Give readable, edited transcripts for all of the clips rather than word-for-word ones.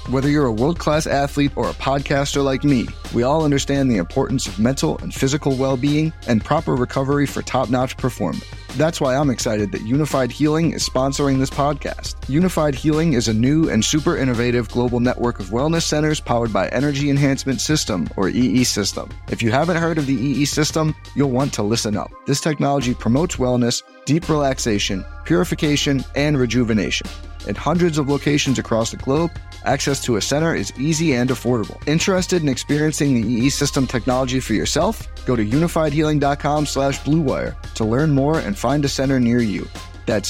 Whether you're a world-class athlete or a podcaster like me, we all understand the importance of mental and physical well-being and proper recovery for top-notch performance. That's why I'm excited that Unified Healing is sponsoring this podcast. Unified Healing is a new and super innovative global network of wellness centers powered by Energy Enhancement System, or EE System. If you haven't heard of the EE System, you'll want to listen up. This technology promotes wellness, deep relaxation, purification, and rejuvenation. At hundreds of locations across the globe, access to a center is easy and affordable. Interested in experiencing the EE System technology for yourself? Go to unifiedhealing.com/bluewire to learn more and find a center near you. That's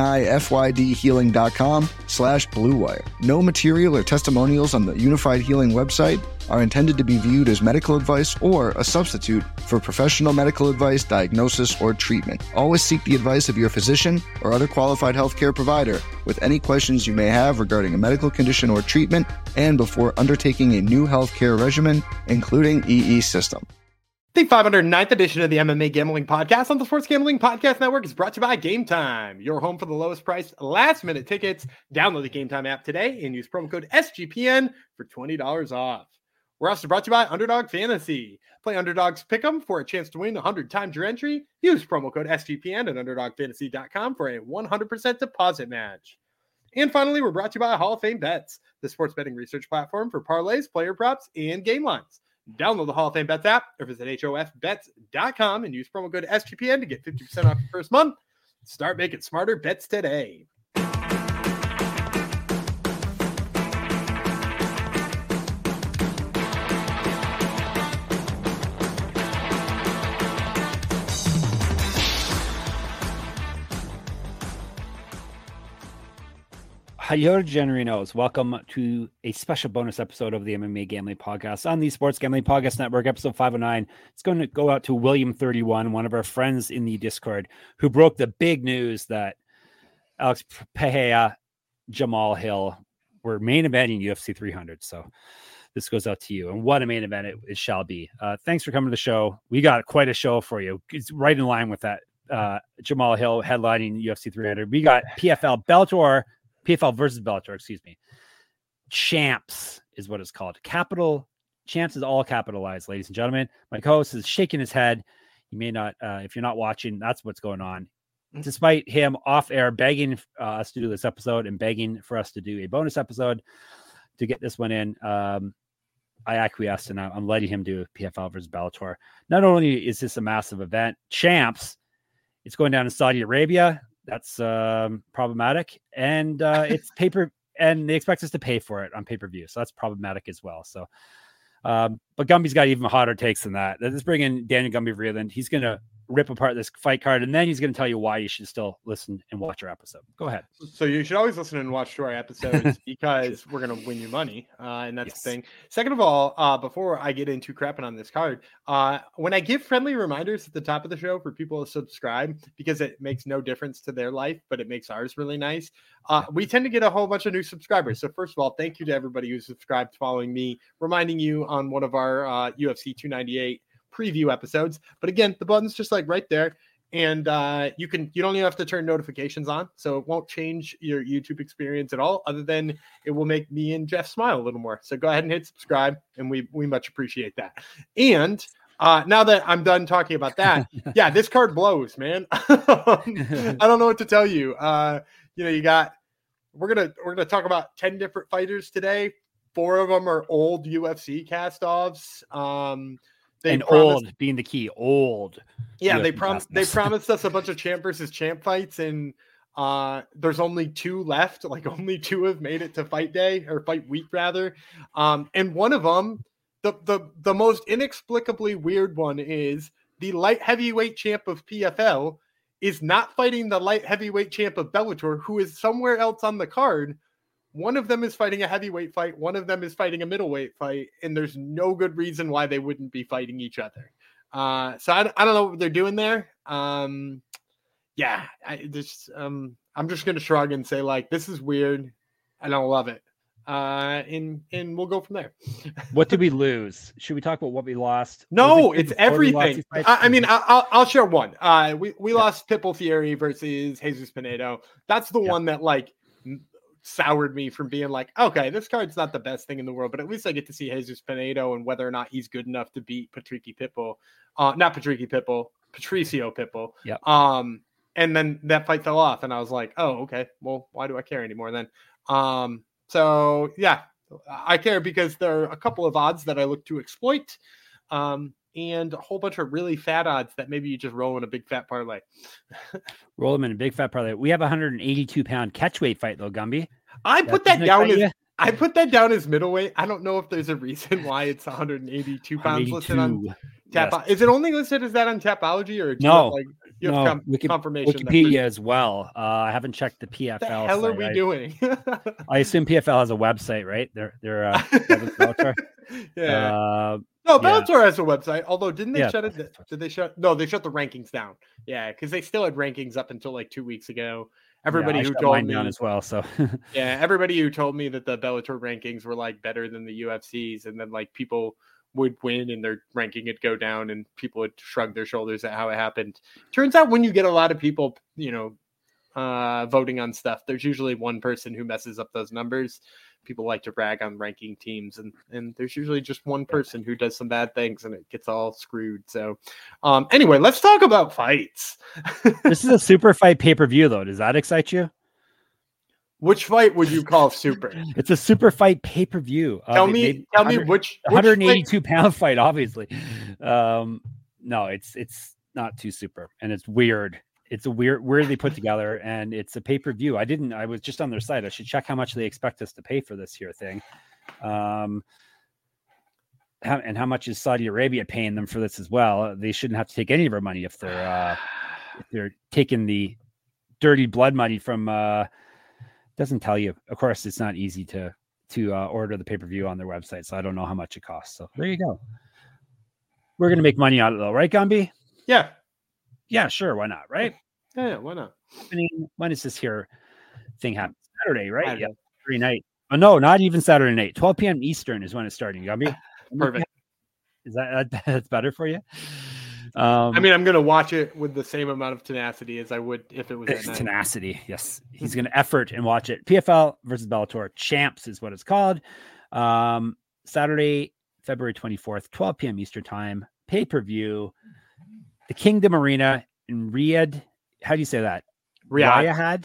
unifydhealing.com/bluewire. No material or testimonials on the Unified Healing website are intended to be viewed as medical advice or a substitute for professional medical advice, diagnosis, or treatment. Always seek the advice of your physician or other qualified healthcare provider with any questions you may have regarding a medical condition or treatment and before undertaking a new healthcare regimen, including EE System. The 509th edition of the MMA Gambling Podcast on the Sports Gambling Podcast Network is brought to you by Game Time, your home for the lowest priced last-minute tickets. Download the Game Time app today and use promo code SGPN for $20 off. We're also brought to you by Underdog Fantasy. Play Underdog's Pick'em for a chance to win 100 times your entry. Use promo code SGPN at UnderdogFantasy.com for a 100% deposit match. And finally, we're brought to you by Hall of Fame Bets, the sports betting research platform for parlays, player props, and game lines. Download the Hall of Fame Bets app or visit HOFBets.com and use promo code SGPN to get 50% off your first month. Start making smarter bets today. Hello, Generinos. Welcome to a special bonus episode of the MMA Gambling Podcast on the Sports Gambling Podcast Network, episode 509. It's going to go out to William31, one of our friends in the Discord, who broke the big news that Alex Pereira, Jamal Hill were main eventing UFC 300. So this goes out to you. And what a main event it shall be. Thanks for coming to the show. We got quite a show for you. It's right in line with that. Jamal Hill headlining UFC 300. We got PFL versus Bellator, excuse me. Champs is what it's called. Champs is all capitalized, ladies and gentlemen. My co-host is shaking his head. You may not, if you're not watching, that's what's going on. Despite him off air begging us to do this episode and begging for us to do a bonus episode to get this one in, I acquiesced and I'm letting him do PFL versus Bellator. Not only is this a massive event, Champs, it's going down in Saudi Arabia. That's problematic, and it's paper, and they expect us to pay for it on pay-per-view, so that's problematic as well. So, but Gumby's got even hotter takes than that. Let's bring in Daniel Gumby Vreeland. He's going to rip apart this fight card, and then he's going to tell you why you should still listen and watch our episode. Go ahead. So you should always listen and watch to our episodes because we're going to win you money, and that's the thing. Second of all, before I get into crapping on this card, when I give friendly reminders at the top of the show for people to subscribe, because it makes no difference to their life, but it makes ours really nice, we tend to get a whole bunch of new subscribers. So first of all, thank you to everybody who subscribed following me, reminding you on one of our UFC 298 preview episodes. But again, the button's just like right there, and you don't even have to turn notifications on, so it won't change your YouTube experience at all, other than it will make me and Jeff smile a little more. So go ahead and hit subscribe, and we much appreciate that. And now that I'm done talking about that, yeah, this card blows, man. I don't know what to tell you. We're gonna talk about 10 different fighters today. 4 of them are old UFC cast-offs. Old being the key, old. Yeah, they promised us a bunch of champ versus champ fights, and there's only 2 left. Like, only 2 have made it to fight day, or fight week rather. And one of them, the most inexplicably weird one, is the light heavyweight champ of PFL is not fighting the light heavyweight champ of Bellator, who is somewhere else on the card. One of them is fighting a heavyweight fight. One of them is fighting a middleweight fight. And there's no good reason why they wouldn't be fighting each other. So I don't know what they're doing there. I'm just going to shrug and say, like, this is weird. I don't love it. And we'll go from there. What did we lose? Should we talk about what we lost? No, it's everything. I'll share one. We lost Pitbull Fury versus Jesus Pinedo. That's the one that, like, soured me from being like, okay, this card's not the best thing in the world, but at least I get to see Jesus Pinedo and whether or not he's good enough to beat Patricio Pitbull. Yep. And then that fight fell off, and I was like, oh, okay, well, why do I care anymore then? So yeah, I care because there are a couple of odds that I look to exploit, and a whole bunch of really fat odds that maybe you just roll in a big fat parlay. Roll them in a big fat parlay. We have a 182-pound catchweight fight though, Gumby. I put that down as middleweight. I don't know if there's a reason why it's 182 pounds listed on Tap. Yes. Is it only listed as that on Tapology, or no? You have confirmation. Wikipedia as well. I haven't checked the PFL. The hell are we doing? I assume PFL has a website, right? They're yeah. No, Bellator has a website. Although, didn't they shut it? Did they shut? No, they shut the rankings down. Yeah, because they still had rankings up until like 2 weeks ago. Everybody who told me down as well. So yeah, everybody who told me that the Bellator rankings were like better than the UFC's, and then like people would win and their ranking would go down, and people would shrug their shoulders at how it happened. Turns out when you get a lot of people, voting on stuff, there's usually one person who messes up those numbers. People like to brag on ranking teams, and there's usually just one person who does some bad things and it gets all screwed. So anyway, let's talk about fights. This is a super fight pay-per-view though. Does that excite you? Which fight would you call super? It's a super fight pay-per-view. Tell me which 182-pound fight, obviously. No, it's not too super, and it's weird. It's a weirdly put together, and it's a pay-per-view. I was just on their site. I should check how much they expect us to pay for this here thing. And how much is Saudi Arabia paying them for this as well? They shouldn't have to take any of our money if they're taking the dirty blood money from doesn't tell you. Of course, it's not easy to order the pay-per-view on their website, so I don't know how much it costs. So there you go. We're gonna make money out of it though, right, Gumby? Yeah. Yeah, sure. Why not? Right? Yeah, why not? I mean, when is this here thing happen? Saturday, right? Yeah, Saturday night. Oh no, not even Saturday night. 12 p.m. Eastern is when it's starting. Gumby. Perfect. Is that's better for you? I mean, I'm going to watch it with the same amount of tenacity as I would if it was at night. Tenacity. Yes, he's going to effort and watch it. PFL versus Bellator Champs is what it's called. Saturday, February 24th, 12 p.m. Eastern time. Pay-per-view. The Kingdom Arena in Riyadh. How do you say that? Riyadh.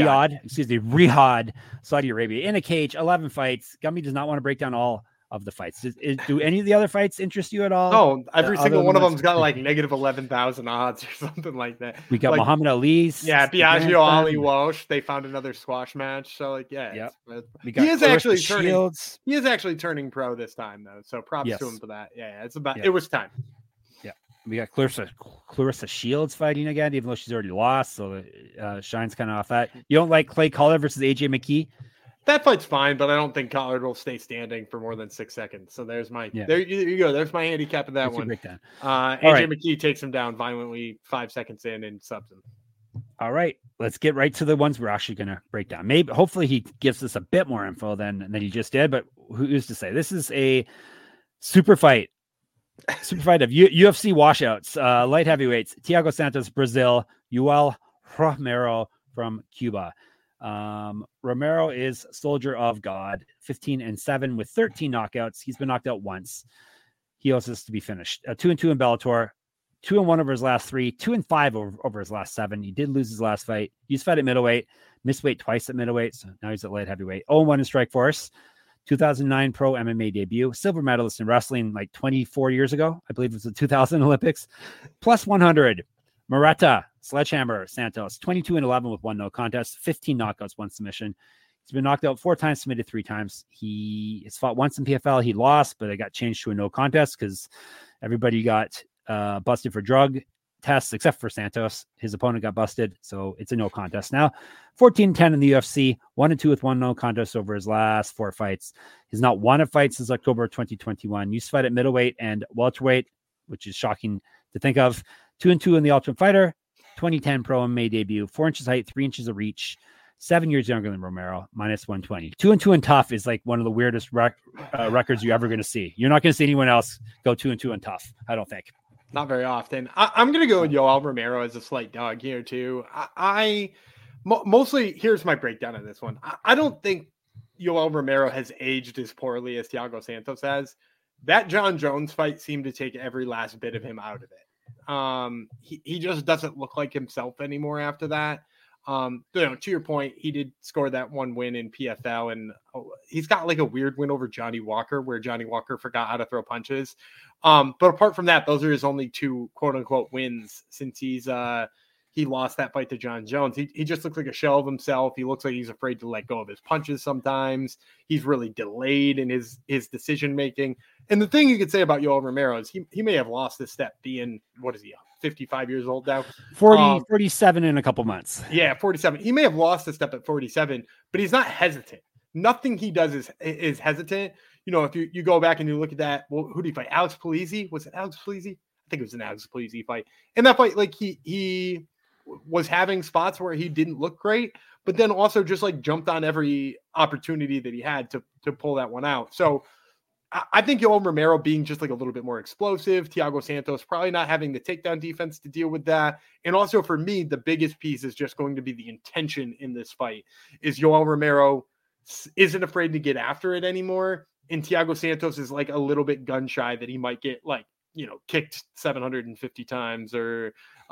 Riyadh, Saudi Arabia. In a cage, 11 fights. Gumby does not want to break down all of the fights. Do any of the other fights interest you at all? No, every single one of them's got like negative 11,000 odds or something like that. We got Muhammad Ali's. Yeah, Biagio Ali Walsh. They found another squash match. So like, yeah. He is actually turning pro this time though. So props to him for that. Yeah, it was time. We got Clarissa Shields fighting again, even though she's already lost. So Shine's kind of off that. You don't like Clay Collard versus AJ McKee? That fight's fine, but I don't think Collard will stay standing for more than 6 seconds. So there's my there you go. There's my handicap of that one. AJ McKee takes him down violently 5 seconds in and subs him. All right, let's get right to the ones we're actually going to break down. Hopefully he gives us a bit more info than he just did, but who's to say? This is a super fight of UFC washouts, light heavyweights. Thiago Santos, Brazil. Yoel Romero from Cuba. Romero is Soldier of God, 15-7 with 13 knockouts. He's been knocked out once. He also has to be finished. 2-2 in Bellator, 2-1 over his last 3, 2-5 over his last 7. He did lose his last fight. He's fought at middleweight, missed weight twice at middleweight, so now he's at light heavyweight. 0-1 in Strikeforce. 2009 pro MMA debut, silver medalist in wrestling like 24 years ago. I believe it was the 2000 Olympics. Plus 100. Murata, Sledgehammer, Santos, 22-11 with 1 no contest, 15 knockouts, 1 submission. He's been knocked out 4 times, submitted 3 times. He has fought once in PFL. He lost, but it got changed to a no contest because everybody got busted for drug tests except for Santos. His opponent got busted, so it's a no contest now. 14-10 in the UFC, 1-2 with 1 no contest over his last 4 fights. He's not won a fight since October 2021. Used to fight at middleweight and welterweight, which is shocking to think of. 2-2 in the Ultimate Fighter, 2010 pro MMA debut, 4 inches height, 3 inches of reach, 7 years younger than Romero, minus 120. 2-2 in tough is like one of the weirdest records you're ever going to see. You're not going to see anyone else go 2-2 in tough, I don't think. Not very often. I'm going to go with Yoel Romero as a slight dog here too. Mostly, here's my breakdown on this one. I don't think Yoel Romero has aged as poorly as Thiago Santos has. That John Jones fight seemed to take every last bit of him out of it. He just doesn't look like himself anymore after that. To your point, he did score that one win in PFL, and he's got like a weird win over Johnny Walker where Johnny Walker forgot how to throw punches. But apart from that, those are his only two quote unquote wins since he lost that fight to John Jones. He just looks like a shell of himself. He looks like he's afraid to let go of his punches sometimes. He's really delayed in his decision making. And the thing you could say about Yoel Romero is he may have lost this step being, what is he, 55 years old now? 47 in a couple months. Yeah, 47. He may have lost a step at 47, but he's not hesitant. Nothing he does is hesitant. If you go back and you look at that, well, who did he fight? Alex Polizzi? Was it Alex Polizzi? I think it was an Alex Polizzi fight. In that fight, like he was having spots where he didn't look great, but then also just like jumped on every opportunity that he had to pull that one out. So I think Yoel Romero being just like a little bit more explosive, Thiago Santos probably not having the takedown defense to deal with that. And also for me, the biggest piece is just going to be the intention in this fight is Yoel Romero isn't afraid to get after it anymore. And Thiago Santos is like a little bit gun shy that he might get like, kicked 750 times or,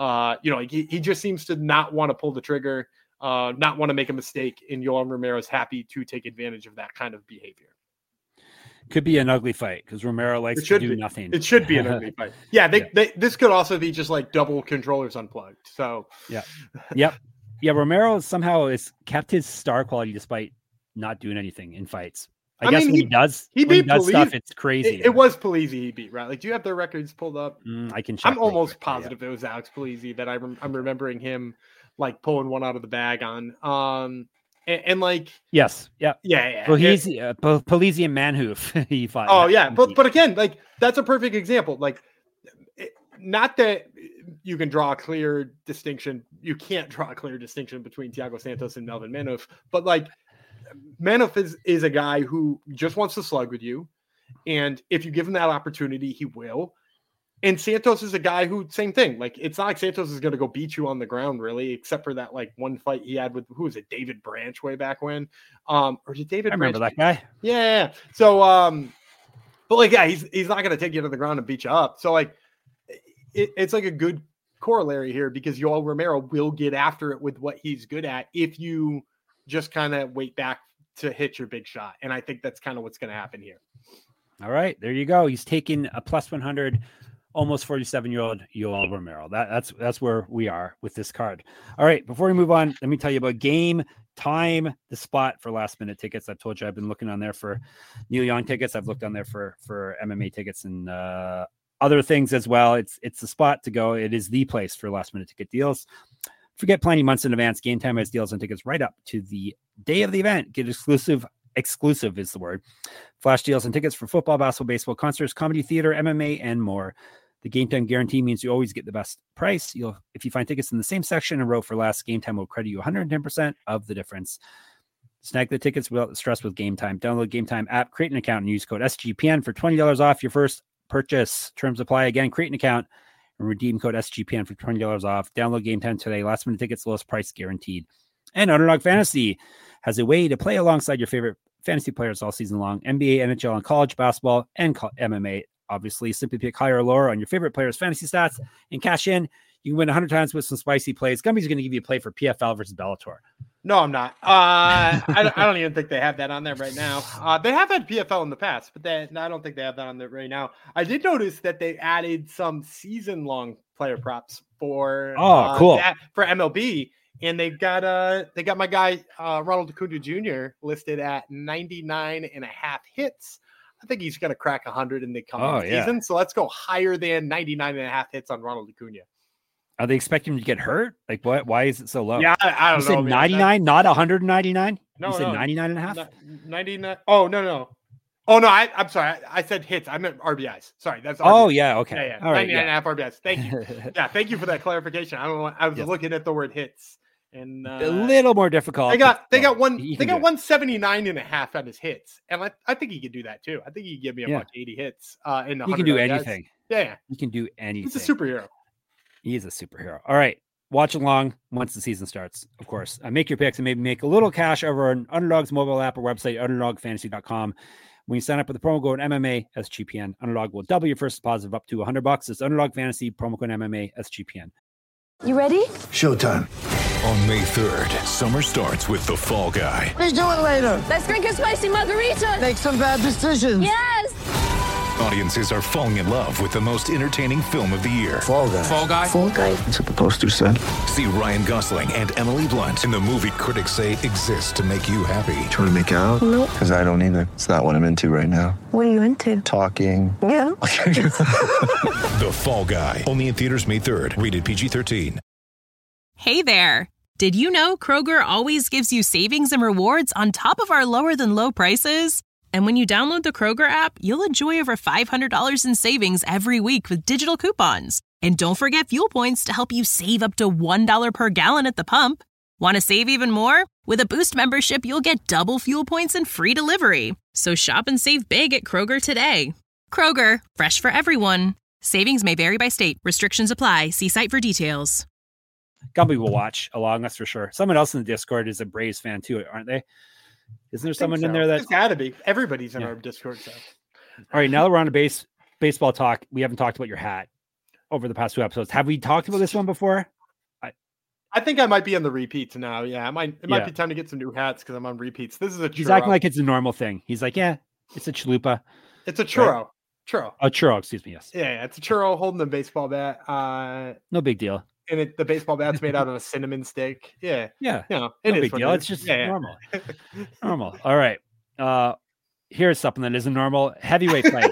he just seems to not want to pull the trigger, not want to make a mistake. And Yoel Romero is happy to take advantage of that kind of behavior. Could be an ugly fight because Romero likes to do nothing. It should be an ugly fight. Yeah, this could also be just like double controllers unplugged. So yeah. Romero somehow has kept his star quality despite not doing anything in fights. I guess when he does stuff, it's crazy. It was Polizzi he beat, right? Like, do you have their records pulled up? I can check. I'm almost positive it was Alex Polizzi that I'm remembering him like pulling one out of the bag on. And like, yes, yeah. Polizzi and Manhoof, he fought. Oh yeah, but again, like that's a perfect example. Like, not that you can draw a clear distinction. You can't draw a clear distinction between Thiago Santos and Melvin Manhoof, but like. Manhoof is a guy who just wants to slug with you. And if you give him that opportunity, he will. And Santos is a guy who, same thing. Like, it's not like Santos is going to go beat you on the ground, really, except for that, like, one fight he had with, who was it, David Branch way back when? Or did David I remember Branch? that guy. Yeah. So, but, like, yeah, he's not going to take you to the ground and beat you up. So, like, it's like a good corollary here because Yoel Romero will get after it with what he's good at if you just kind of wait back to hit your big shot. And I think that's kind of what's going to happen here. All right, there you go. He's taking a plus 100, almost 47-year-old Yoel Romero. That's where we are with this card. All right, before we move on, let me tell you about Game Time, the spot for last minute tickets. I've told you I've been looking on there for Neil Young tickets. I've looked on there for MMA tickets and other things as well. It's the spot to go. It is the place for last minute ticket deals. Forget planning months in advance. Game Time has deals on tickets right up to the day of the event. Get exclusive is the word. Flash deals on tickets for football, basketball, baseball, concerts, comedy, theater, MMA, and more. The Game Time guarantee means you always get the best price. If you find tickets in the same section in a row for less, Game Time will credit you 110% of the difference. Snag the tickets without the stress with Game Time. Download Game Time app, create an account, and use code SGPN for $20 off your first purchase. Terms apply. Again, create an account and redeem code SGPN for $20 off. Download Game Time today. Last minute tickets, lowest price guaranteed. And Underdog Fantasy has a way to play alongside your favorite fantasy players all season long. NBA, NHL, and college basketball and MMA. Obviously, simply pick higher or lower on your favorite players' fantasy stats and cash in. You can win 100 times with some spicy plays. Gumby's going to give you a play for PFL versus Bellator. No, I'm not. I don't even think they have that on there right now. They have had PFL in the past, but I don't think they have that on there right now. I did notice that they added some season-long player props for cool for MLB, and they got my guy Ronald Acuna Jr. listed at 99.5 hits. I think he's going to crack 100 in the coming season. So let's go higher than 99.5 hits on Ronald Acuna. Are they expecting him to get hurt? Like, what? Why is it so low? Yeah, I don't know. You said 99, not 199? No, you said 99.5? 99. Oh, no. Oh, no, I'm sorry. I said hits. I meant RBIs. Sorry. That's RBIs. Oh, yeah. Okay. Yeah. 99.5 RBIs. Thank you. Yeah, thank you for that clarification. I was looking at the word hits. And a little more difficult. They got 179.5 on his hits. And I think he could do that too. I think he could give me a buck 80 hits in the He can do anything. Yeah. He can do anything. He's a superhero. He is a superhero. All right. watch along once the season starts, of course. Make your picks and maybe make a little cash over on Underdog's mobile app or website, underdogfantasy.com. When you sign up with the promo code MMA SGPN, Underdog will double your first deposit of up to $100. It's Underdog Fantasy, promo code MMA SGPN. You ready? Showtime. On May 3rd, summer starts with The Fall Guy. Let's do it later. Let's drink a spicy margarita. Make some bad decisions. Yes. Audiences are falling in love with the most entertaining film of the year. Fall Guy. Fall Guy? Fall guy. That's what the poster said. See Ryan Gosling and Emily Blunt in the movie critics say exists to make you happy. Trying to make it out? Nope. Because I don't either. It's not what I'm into right now. What are you into? Talking. Yeah. The Fall Guy. Only in theaters May 3rd. Rated PG-13. Hey there. Did you know Kroger always gives you savings and rewards on top of our lower than low prices? And when you download the Kroger app, you'll enjoy over $500 in savings every week with digital coupons. And don't forget fuel points to help you save up to $1 per gallon at the pump. Want to save even more? With a Boost membership, you'll get double fuel points and free delivery. So shop and save big at Kroger today. Kroger, fresh for everyone. Savings may vary by state. Restrictions apply. See site for details. Gumby will watch along, that's for sure. Someone else in the Discord is a Braves fan too, aren't they? Isn't there someone in there that's it's gotta be? Everybody's in our Discord. So. All right, now that we're on a baseball talk, we haven't talked about your hat over the past 2 episodes. Have we talked about this one before? I think I might be on the repeats now. Yeah, it might be time to get some new hats because I'm on repeats. This is a churro. He's acting like it's a normal thing. He's like, yeah, it's a chalupa. It's a churro. Right? Churro. Oh, churro, excuse me, yes. Yeah, it's a churro holding a baseball bat. No big deal. And the baseball bat's made out of a cinnamon stick. Yeah. Yeah. You know, no it is big deal. It's just normal. Normal. All right. Here's something that isn't normal. Heavyweight fight.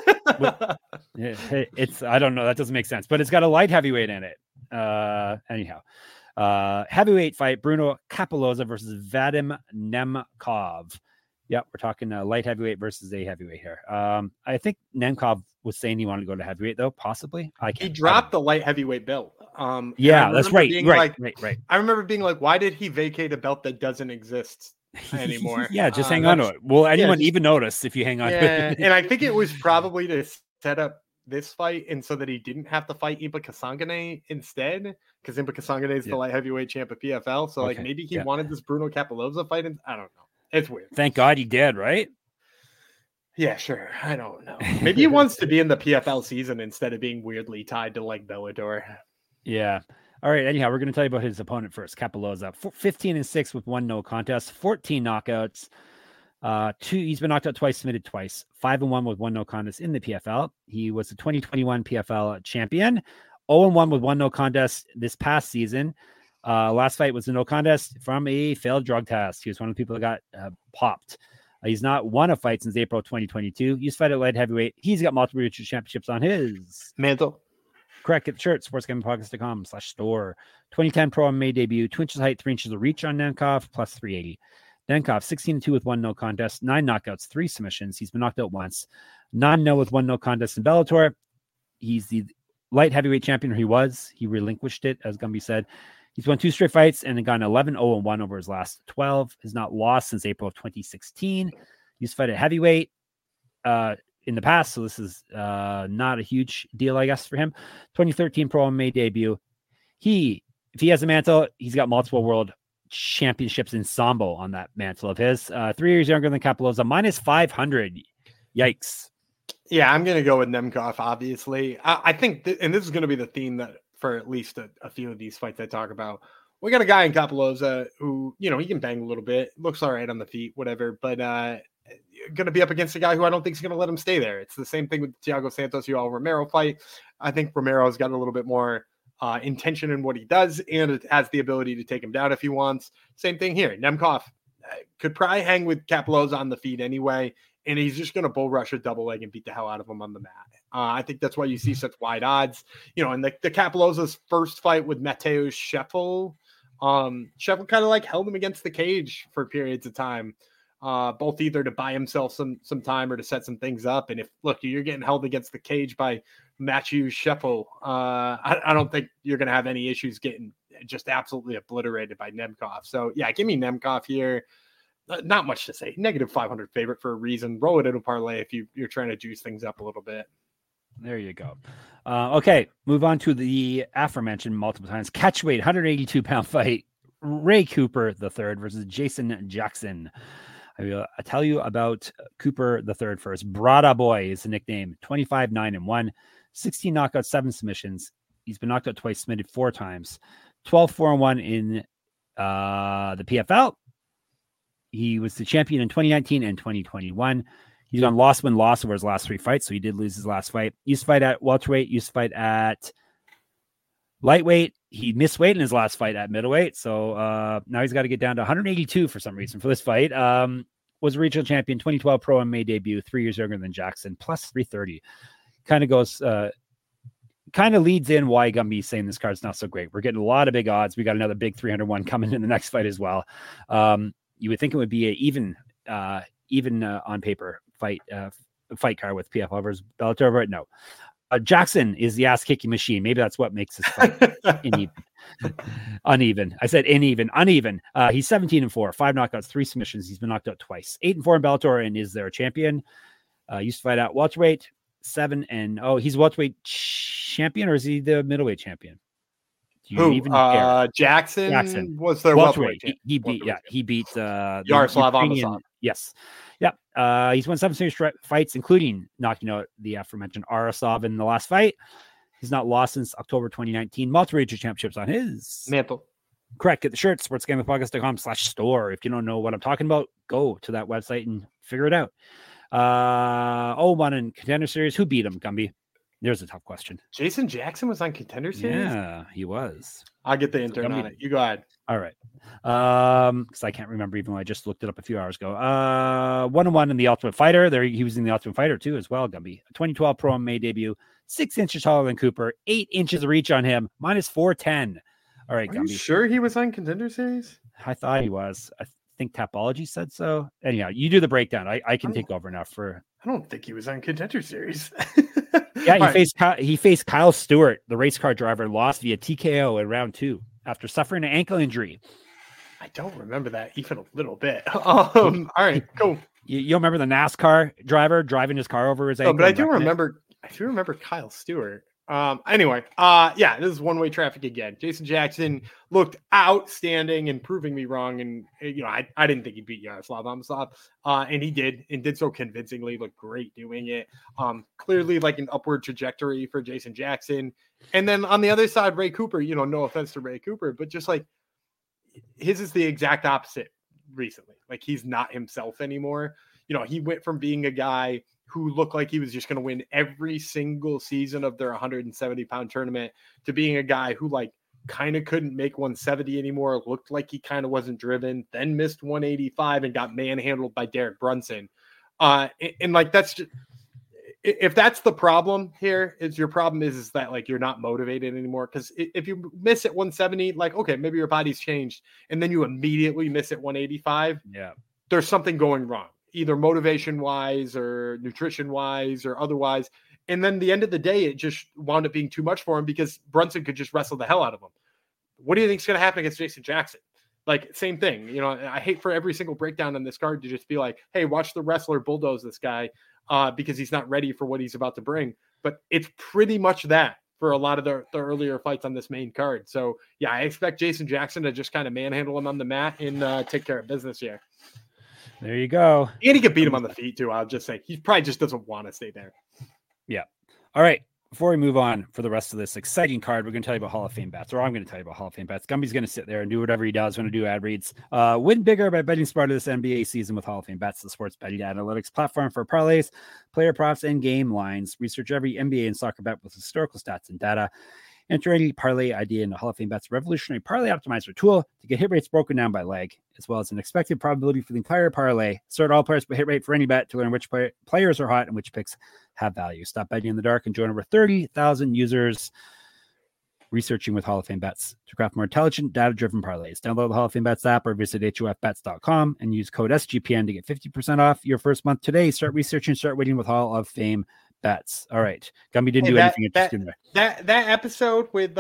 It's I don't know. That doesn't make sense, but it's got a light heavyweight in it. Anyhow. Heavyweight fight, Bruno Capoloza versus Vadim Nemkov. Yep, we're talking light heavyweight versus a heavyweight here. I think Nemkov was saying he wanted to go to heavyweight, though, possibly. He dropped the light heavyweight belt. Yeah, that's right. Right. I remember being like, why did he vacate a belt that doesn't exist anymore? Yeah, just hang on to it. Will anyone even notice if you hang on to it? And I think it was probably to set up this fight and so that he didn't have to fight Impa Kasanganay instead, because Impa Kasanganay is the light heavyweight champ of PFL. So like maybe he wanted this Bruno Capoloza fight, and I don't know. It's weird. Thank God he did, right? Yeah, sure. I don't know. Maybe he wants to be in the PFL season instead of being weirdly tied to like Bellator. Yeah. All right. Anyhow, we're going to tell you about his opponent first. Capoloza, 15-6 with 1 no contest, 14 knockouts. He's been knocked out twice, submitted twice. 5-1 with 1 no contest in the PFL. He was the 2021 PFL champion. 0-1 with 1 no contest this past season. Last fight was a no contest from a failed drug test. He was one of the people that got popped. He's not won a fight since April 2022. He used to fight at light heavyweight. He's got multiple regional championships on his mantle. Correct. Get the shirt, sportsgamblingpodcast.com/store. 2010 pro MMA debut, 2 inches height, 3 inches of reach on Nemkov, plus 380. Nemkov, 16-2 with 1 no contest, 9 knockouts, 3 submissions. He's been knocked out once. 9-0 with 1 no contest in Bellator. He's the light heavyweight champion. He relinquished it, as Gumby said. He's won 2 straight fights and gone 11-0-1 over his last 12. Has not lost since April of 2016. He used to fight at heavyweight in the past, so this is not a huge deal, I guess, for him. 2013 Pro MMA debut. If he has a mantle, he's got multiple world championships in Sambo on that mantle of his. 3 years younger than Capoloza, minus 500. Yikes. Yeah, I'm going to go with Nemkov, obviously. I think, and this is going to be the theme that for at least a few of these fights I talk about. We got a guy in Capoloza who, he can bang a little bit, looks all right on the feet, whatever, but going to be up against a guy who I don't think is going to let him stay there. It's the same thing with Thiago Santos, Yoel Romero fight. I think Romero's got a little bit more intention in what he does, and it has the ability to take him down if he wants. Same thing here. Nemkov could probably hang with Capoloza on the feet anyway, and he's just going to bull rush a double leg and beat the hell out of him on the mat. I think that's why you see such wide odds. And the Capoloza's first fight with Mateusz Scheffel, Scheffel kind of like held him against the cage for periods of time, both either to buy himself some time or to set some things up. And if you're getting held against the cage by Mateusz Scheffel, I don't think you're going to have any issues getting just absolutely obliterated by Nemkov. So yeah, give me Nemkov here. Not much to say. -500 favorite for a reason. Roll it in a parlay if you're trying to juice things up a little bit. There you go. Okay, move on to the aforementioned multiple times catchweight 182-pound fight. Ray Cooper III versus Jason Jackson. I'll tell you about Cooper III first. Brada Boy is the nickname. 25-9-1, 16 knockouts, 7 submissions. He's been knocked out twice, submitted 4 times. 12-4-1 in the PFL. He was the champion in 2019 and 2021. He's gone loss-win-loss over his last 3 fights, so he did lose his last fight. Used to fight at welterweight, used to fight at lightweight. He missed weight in his last fight at middleweight, so now he's got to get down to 182 for some reason for this fight. Was a regional champion, 2012 Pro MMA debut, 3 years younger than Jackson, plus 330. Kind of leads in why Gumby's saying this card's not so great. We're getting a lot of big odds. We got another big 301 coming in the next fight as well. You would think it would be an even on paper fight card with PFL versus Bellator, but no. Jackson is the ass-kicking machine. Maybe that's what makes this fight uneven. I said uneven. He's 17-4, 5 knockouts, 3 submissions. He's been knocked out twice. 8-4 in Bellator and is their champion. Used to fight out welterweight. 7-0. He's welterweight champion, or is he the middleweight champion? Do you even care? Jackson was their welterweight. He beat Yaroslav Amosov. Yes. Yep. He's won 7 serious fights, including knocking out the aforementioned Arasov in the last fight. He's not lost since October 2019. Multiple regional championships on his mantle. Correct. Get the shirt, sportsgamblingpodcast.com/store. If you don't know what I'm talking about, go to that website and figure it out. 0-1 in Contender Series. Who beat him, Gumby? There's a tough question. Jason Jackson was on Contender Series? Yeah, he was. I'll get the intern on it. You go ahead. All right. Because I can't remember even though I just looked it up a few hours ago. 1-1 in the Ultimate Fighter. There he was in the Ultimate Fighter too as well, Gumby. 2012 Pro MMA debut. 6 inches taller than Cooper. 8 inches of reach on him. Minus 410. All right, Are Gumby. you sure he was on Contender Series? I thought he was. I think Tapology said so. Anyhow, you do the breakdown. I can take over now for... I don't think he was on Contender Series. Yeah, he faced Kyle Stewart, the race car driver, lost via TKO in round 2 after suffering an ankle injury. I don't remember that even a little bit. All right, cool. You remember the NASCAR driver driving his car over his ankle? Oh, but I do remember Kyle Stewart. Anyway, yeah, this is one-way traffic again. Jason Jackson looked outstanding and proving me wrong. And, I didn't think he'd beat Yaroslav Amosov. And he did so convincingly, looked great doing it. Clearly like an upward trajectory for Jason Jackson. And then on the other side, Ray Cooper, no offense to Ray Cooper, but just like his is the exact opposite recently. Like he's not himself anymore. He went from being a guy who looked like he was just going to win every single season of their 170-pound tournament to being a guy who like kind of couldn't make 170 anymore, looked like he kind of wasn't driven, then missed 185 and got manhandled by Derek Brunson. And like, that's just, if that's the problem here, is your problem is that like, you're not motivated anymore. Cause if you miss at 170, like, okay, maybe your body's changed and then you immediately miss at 185. Yeah. There's something going wrong, either motivation wise or nutrition wise or otherwise. And then the end of the day, it just wound up being too much for him because Brunson could just wrestle the hell out of him. What do you think is going to happen against Jason Jackson? Like same thing, I hate for every single breakdown on this card to just be like, hey, watch the wrestler bulldoze this guy because he's not ready for what he's about to bring. But it's pretty much that for a lot of the earlier fights on this main card. So yeah, I expect Jason Jackson to just kind of manhandle him on the mat and take care of business here. There you go. And he could beat him on the feet too. I'll just say he probably just doesn't want to stay there. Yeah. All right. Before we move on for the rest of this exciting card, we're going to tell you about Hall of Fame bets, or I'm going to tell you about Hall of Fame bets. Gumby's going to sit there and do whatever he does when I do ad reads. Win bigger by betting smarter this NBA season with Hall of Fame bets, the sports betting analytics platform for parlays, player props, and game lines. Research every NBA and soccer bet with historical stats and data. Enter any parlay idea into Hall of Fame Bet's revolutionary parlay optimizer tool to get hit rates broken down by leg, as well as an expected probability for the entire parlay. Start all players by hit rate for any bet to learn which players are hot and which picks have value. Stop betting in the dark and join over 30,000 users researching with Hall of Fame Bets to craft more intelligent, data-driven parlays. Download the Hall of Fame Bets app or visit hofbets.com and use code SGPN to get 50% off your first month today. Start researching, start waiting with Hall of Fame Bets. All right. Gumby didn't do anything interesting there. That episode with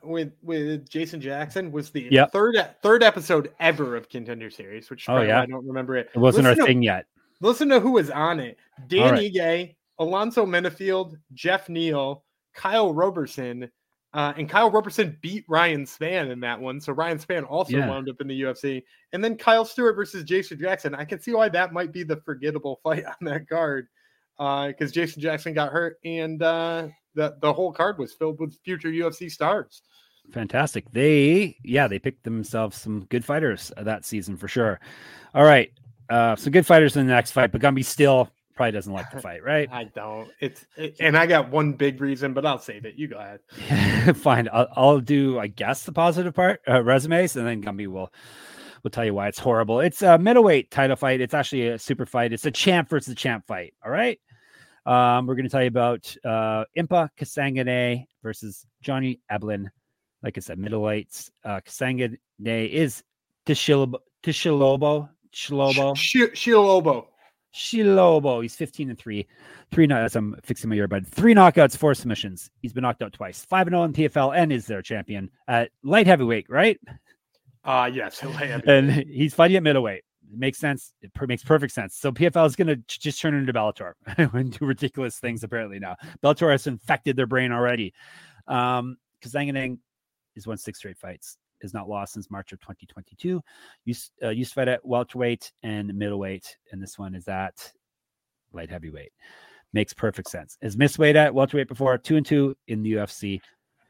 Jason Jackson was the third episode ever of Contender Series, which I don't remember it. It wasn't our thing yet. Listen to who was on it. Dan Ige, Alonzo Menafield, Jeff Neal, Kyle Roberson, and Kyle Roberson beat Ryan Spann in that one. So Ryan Spann also wound up in the UFC. And then Kyle Stewart versus Jason Jackson. I can see why that might be the forgettable fight on that card, because Jason Jackson got hurt, and the whole card was filled with future UFC stars. Fantastic. They picked themselves some good fighters that season for sure. All right. Some good fighters in the next fight, but Gumby still probably doesn't like the fight, right? I don't. And I got one big reason, but I'll save it. You go ahead. Fine. I'll do, I guess, the positive part, resumes, and then Gumby will tell you why it's horrible. It's a middleweight title fight. It's actually a super fight. It's a champ versus champ fight. All right. We're going to tell you about Impa Kasanganay versus Johnny Eblen. Like I said, middleweights. Kasanganay is Shilobo. He's 15-3. 3 knockouts. I'm fixing my earbud. 3 knockouts, 4 submissions. He's been knocked out twice. 5-0 in PFL and is their champion at light heavyweight, right? Yes. And he's fighting at middleweight. It makes sense. It makes perfect sense. So PFL is going to just turn into Bellator and do ridiculous things apparently now. Bellator has infected their brain already. Kasanganay has won 6 straight fights. Is not lost since March of 2022. Used to fight at welterweight and middleweight, and this one is at light heavyweight. Makes perfect sense. Has missed weight at welterweight before. 2-2 in the UFC.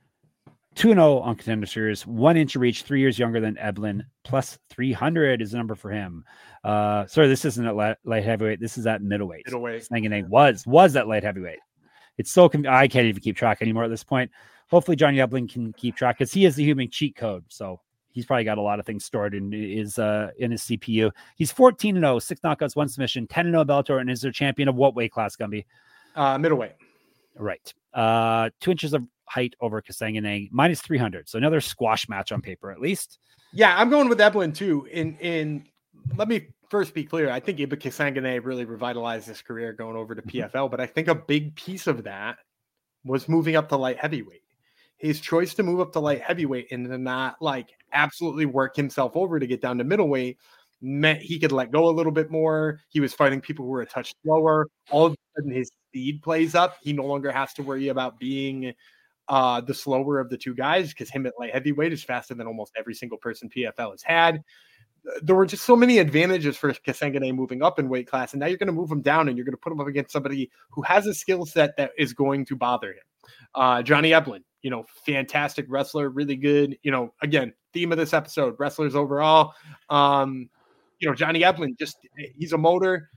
2-0 on Contender Series. 1 inch of reach. 3 years younger than Eblen. Plus 300 is the number for him. Sorry, this isn't at light heavyweight. This is at middleweight. Kasanganay was at light heavyweight. It's so I can't even keep track anymore at this point. Hopefully Johnny Eblen can keep track because he is the human cheat code. So he's probably got a lot of things stored in his CPU. He's 14-0, 6 knockouts, 1 submission, 10-0 Bellator, and is their champion of what weight class, Gumby? Middleweight. Right. 2 inches of height over Kasanganay, minus 300. So another squash match on paper, at least. Yeah, I'm going with Eblen too. In let me first be clear. I think Impa Kasanganay really revitalized his career going over to PFL, but I think a big piece of that was moving up to light heavyweight. His choice to move up to light heavyweight and to not like absolutely work himself over to get down to middleweight meant he could let go a little bit more. He was fighting people who were a touch slower. All of a sudden his speed plays up. He no longer has to worry about being the slower of the two guys because him at light heavyweight is faster than almost every single person PFL has had. There were just so many advantages for Kasanganay moving up in weight class, and now you're going to move him down and you're going to put him up against somebody who has a skill set that is going to bother him. Johnny Eblen, fantastic wrestler, really good. Again, theme of this episode, wrestlers overall. Johnny Eblen, he's a motor.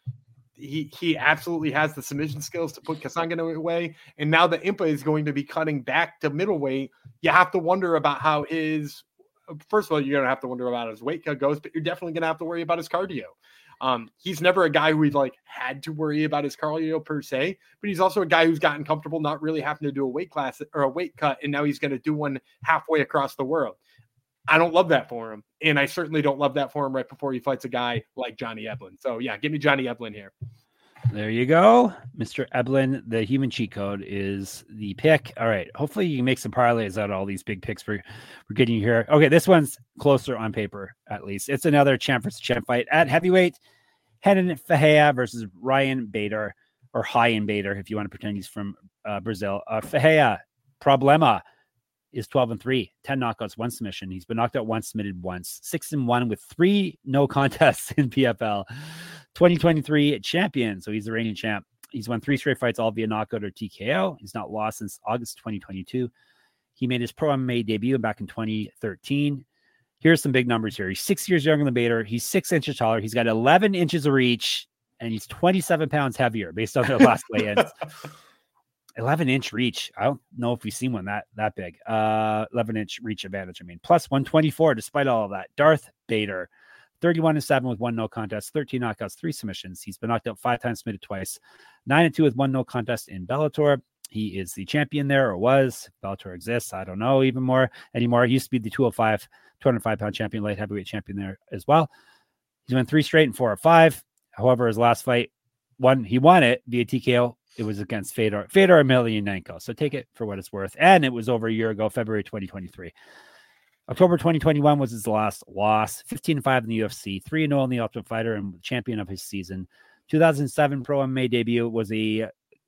He absolutely has the submission skills to put Kasanganay away. And now that Impa is going to be cutting back to middleweight, you have to wonder about how first of all, you're going to have to wonder about his weight cut goes, but you're definitely going to have to worry about his cardio. He's never a guy who we've had to worry about his cardio per se, but he's also a guy who's gotten comfortable not really having to do a weight class or a weight cut, and now he's going to do one halfway across the world. I don't love that for him, and I certainly don't love that for him right before he fights a guy like Johnny Eblen. So, yeah, give me Johnny Eblen here. There you go. Mr. Eblen, the human cheat code is the pick. All right. Hopefully you can make some parlays out of all these big picks we're getting here. Okay, this one's closer on paper, at least. It's another champ versus champ fight at heavyweight. Renan Ferreira versus Ryan Bader, or Ryan Bader, if you want to pretend he's from Brazil. Ferreira, Problema, is 12-3, 10 knockouts, 1 submission. He's been knocked out once, submitted once. 6-1 with 3 no contests in PFL. 2023 champion, so he's the reigning champ. He's won 3 straight fights, all via knockout or TKO. He's not lost since August 2022. He made his pro MMA debut back in 2013. Here's some big numbers here. He's 6 years younger than Bader. He's 6 inches taller. He's got 11 inches of reach, and he's 27 pounds heavier based on their last weigh-ins. 11-inch reach. I don't know if we've seen one that big. 11-inch reach advantage. Plus 124 despite all of that. Darth Bader, 31-7 with 1 no contest, 13 knockouts, 3 submissions. He's been knocked out 5 times, submitted twice. 9-2 with 1 no contest in Bellator. He is the champion there, or was. Bellator exists. I don't know anymore. He used to be the 205-pound champion, light heavyweight champion there as well. He's won 3 straight and 4 of 5. However, his last fight, he won it via TKO. It was against Fedor Emelianenko. So take it for what it's worth. And it was over a year ago, February 2023. October 2021 was his last loss. 15-5 in the UFC, 3-0 in the Ultimate Fighter, and champion of his season. 2007 Pro MMA debut was a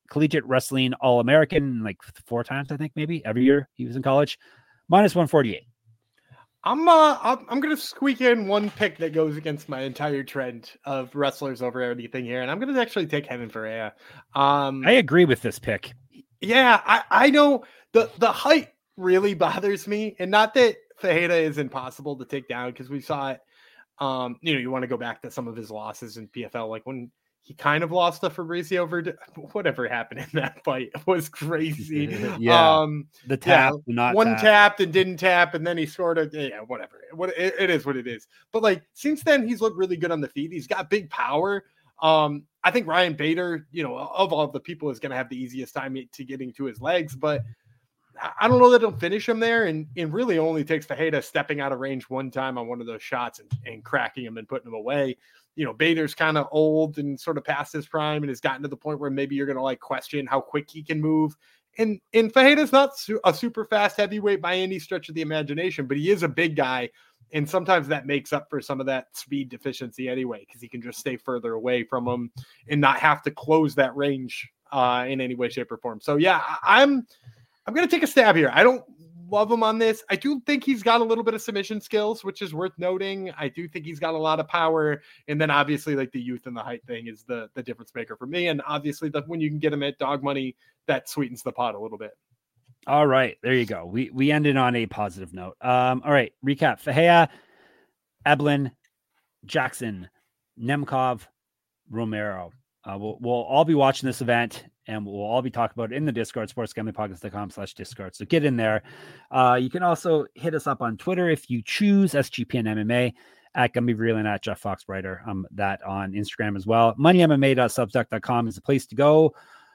collegiate wrestling All-American, like 4 times, I think, maybe every year he was in college. Minus 148. I'm gonna squeak in one pick that goes against my entire trend of wrestlers over anything here, and I'm gonna actually take Kevin Ferreira. I agree with this pick. Yeah, I know the height really bothers me, and not that Ferreira is impossible to take down, because we saw it. You want to go back to some of his losses in PFL, like when he kind of lost to Fabrizio whatever happened in that fight was crazy. The tap, not one tap. tapped and didn't tap, and then he sort of whatever. It is what it is. But like since then, he's looked really good on the feet. He's got big power. I think Ryan Bader, of all the people, is going to have the easiest time to getting to his legs, but I don't know that he'll finish him there. And it really only takes Ferreira stepping out of range one time on one of those shots and cracking him and putting him away. Bader's kind of old and sort of past his prime and has gotten to the point where maybe you're going to like question how quick he can move. And Ferreira's not a super fast heavyweight by any stretch of the imagination, but he is a big guy. And sometimes that makes up for some of that speed deficiency anyway, because he can just stay further away from him and not have to close that range in any way, shape, or form. So yeah, I'm going to take a stab here. I don't love him on this. I do think he's got a little bit of submission skills, which is worth noting. I do think he's got a lot of power. And then obviously like the youth and the height thing is the difference maker for me. And obviously when you can get him at dog money, that sweetens the pot a little bit. All right, there you go. We ended on a positive note. All right, recap: Ferreira, Eblen, Jackson, Nemkov, Romero. We'll all be watching this event, and we'll all be talking about it in the Discord, sportsgamblingpodcast.com/Discord. So get in there. You can also hit us up on Twitter if you choose, SGPN MMA, at Gumby Vreeland, at Jeff Fox Writer. That on Instagram as well. moneymma.substack.com is the place to go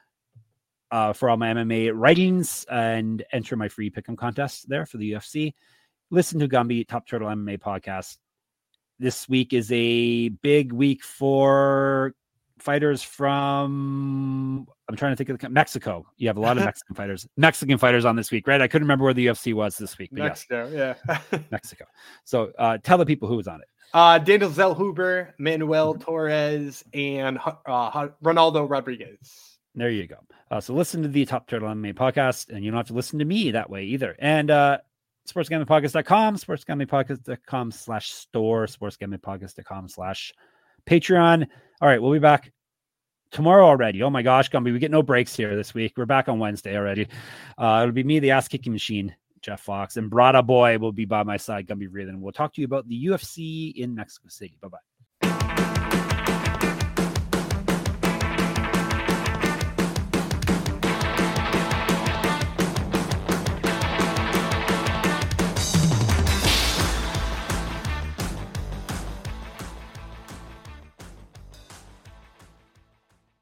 for all my MMA writings, and enter my free pick'em contest there for the UFC. Listen to Gumby, Top Turtle MMA podcast. This week is a big week for fighters from, I'm trying to think of Mexico. You have a lot of Mexican fighters on this week, right? I couldn't remember where the UFC was this week. But Mexico, yeah. Mexico. So tell the people who was on it. Daniel Zellhuber, Manuel Torres, and Ronaldo Rodriguez. There you go. So listen to the Top Turtle MMA podcast, and you don't have to listen to me that way either. And sportsgamblingpodcast.com, sportsgamblingpodcast.com/store, sportsgamblingpodcast.com/Patreon. All right, we'll be back tomorrow already. Oh my gosh, Gumby, we get no breaks here this week. We're back on Wednesday already. It'll be me, the ass-kicking machine, Jeff Fox, and Brada Boy will be by my side, Gumby Vreeland. We'll talk to you about the UFC in Mexico City. Bye-bye.